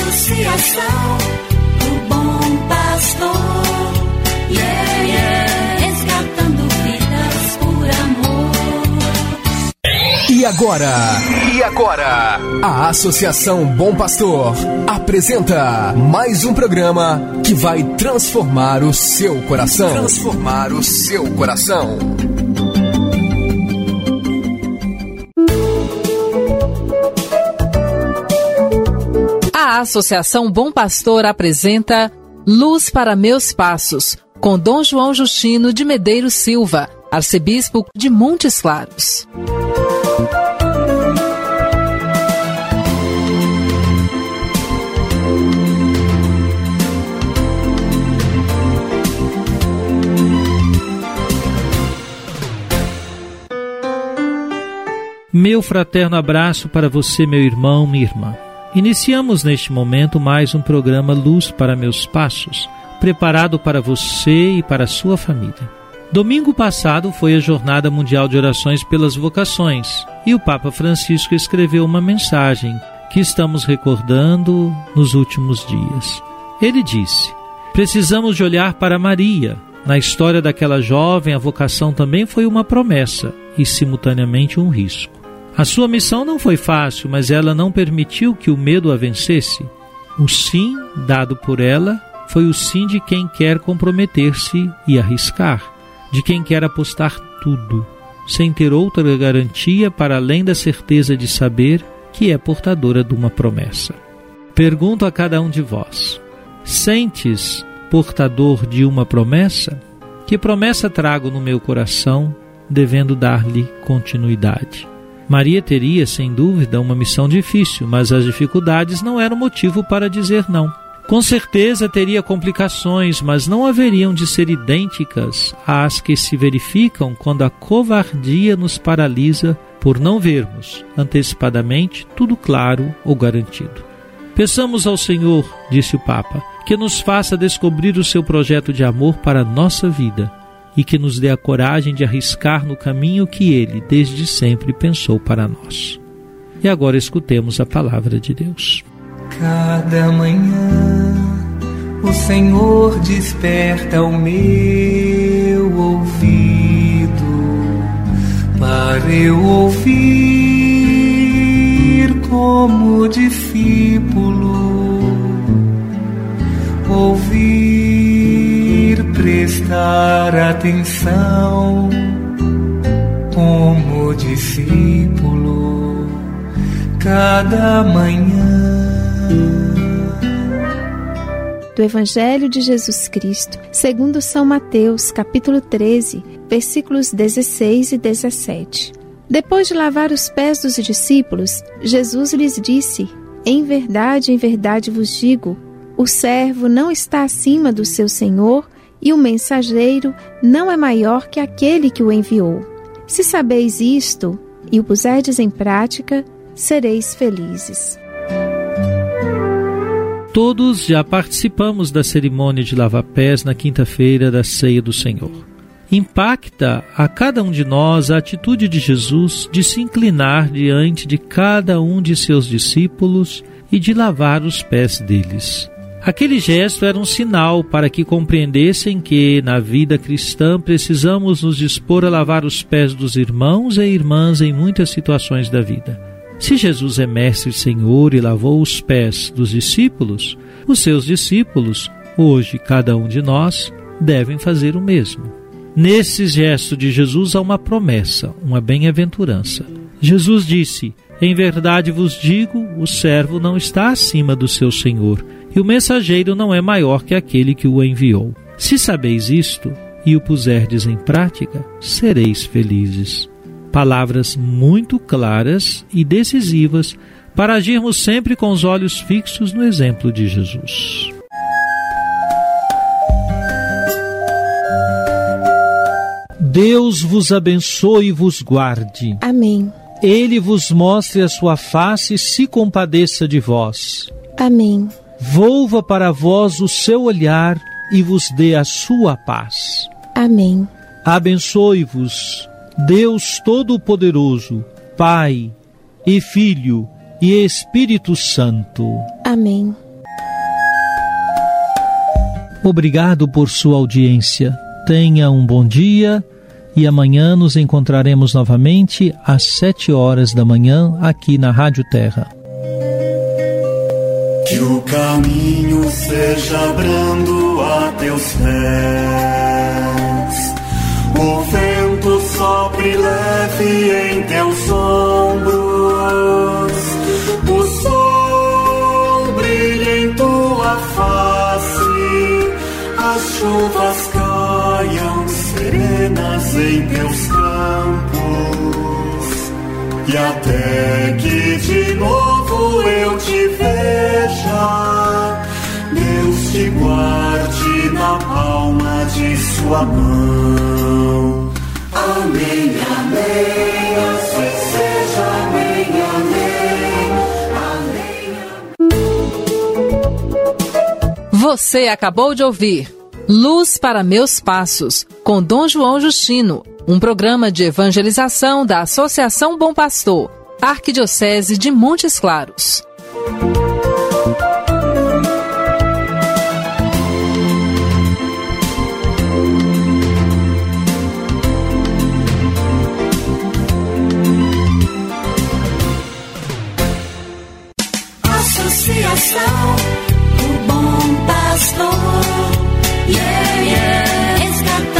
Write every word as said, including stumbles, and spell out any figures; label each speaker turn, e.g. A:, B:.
A: Associação do Bom Pastor, yeah, yeah, resgatando vidas por amor.
B: E agora, e agora, a Associação Bom Pastor apresenta mais um programa que vai transformar o seu coração. Transformar o seu coração.
C: A Associação Bom Pastor apresenta Luz para Meus Passos, com Dom João Justino de Medeiros Silva, arcebispo de Montes Claros.
D: Meu fraterno abraço para você, meu irmão, minha irmã. Iniciamos neste momento mais um programa Luz para Meus Passos, preparado para você e para a sua família. Domingo passado foi a Jornada Mundial de Orações pelas Vocações e o Papa Francisco escreveu uma mensagem que estamos recordando nos últimos dias. Ele disse: precisamos de olhar para Maria. Na história daquela jovem, a vocação também foi uma promessa e simultaneamente um risco. A sua missão não foi fácil, mas ela não permitiu que o medo a vencesse. O sim dado por ela foi o sim de quem quer comprometer-se e arriscar, de quem quer apostar tudo, sem ter outra garantia para além da certeza de saber que é portadora de uma promessa. Pergunto a cada um de vós: sentes portador de uma promessa? Que promessa trago no meu coração, devendo dar-lhe continuidade? Maria teria, sem dúvida, uma missão difícil, mas as dificuldades não eram motivo para dizer não. Com certeza teria complicações, mas não haveriam de ser idênticas às que se verificam quando a covardia nos paralisa por não vermos antecipadamente tudo claro ou garantido. Peçamos ao Senhor, disse o Papa, que nos faça descobrir o seu projeto de amor para a nossa vida e que nos dê a coragem de arriscar no caminho que Ele, desde sempre, pensou para nós. E agora escutemos a palavra de Deus.
E: Cada manhã o Senhor desperta o meu ouvido para eu ouvir como discípulo, ouvir, prestar atenção como discípulo cada manhã.
F: Do Evangelho de Jesus Cristo, segundo São Mateus, capítulo treze, versículos dezesseis e dezessete. Depois de lavar os pés dos discípulos, Jesus lhes disse: em verdade, em verdade vos digo, o servo não está acima do seu senhor e o mensageiro não é maior que aquele que o enviou. Se sabeis isto e o puserdes em prática, sereis felizes.
D: Todos já participamos da cerimônia de lavar pés na quinta-feira da Ceia do Senhor. Impacta a cada um de nós a atitude de Jesus de se inclinar diante de cada um de seus discípulos e de lavar os pés deles. Aquele gesto era um sinal para que compreendessem que, na vida cristã, precisamos nos dispor a lavar os pés dos irmãos e irmãs em muitas situações da vida. Se Jesus é Mestre e Senhor e lavou os pés dos discípulos, os seus discípulos, hoje cada um de nós, devem fazer o mesmo. Nesse gesto de Jesus há uma promessa, uma bem-aventurança. Jesus disse: em verdade vos digo, o servo não está acima do seu senhor, e o mensageiro não é maior que aquele que o enviou. Se sabeis isto e o puserdes em prática, sereis felizes. Palavras muito claras e decisivas para agirmos sempre com os olhos fixos no exemplo de Jesus. Deus vos abençoe e vos guarde.
F: Amém.
D: Ele vos mostre a sua face e se compadeça de vós.
F: Amém.
D: Volva para vós o seu olhar e vos dê a sua paz.
F: Amém.
D: Abençoe-vos Deus Todo-Poderoso, Pai e Filho e Espírito Santo.
F: Amém.
D: Obrigado por sua audiência. Tenha um bom dia e amanhã nos encontraremos novamente às sete horas da manhã aqui na Rádio Terra.
G: Que o caminho seja brando a teus pés, o vento sopre leve em teus ombros, o sol brilhe em tua face, as chuvas caiam serenas em teus campos, e até que de novo eu te veja, Deus te guarde na palma de sua mão. Amém, amém, assim seja, amém, amém,
C: amém. Você acabou de ouvir Luz para Meus Passos, com Dom João Justino, um programa de evangelização da Associação Bom Pastor, Arquidiocese de Montes Claros.
A: Associação do Bom Pastor, yeah, yeah, resgatando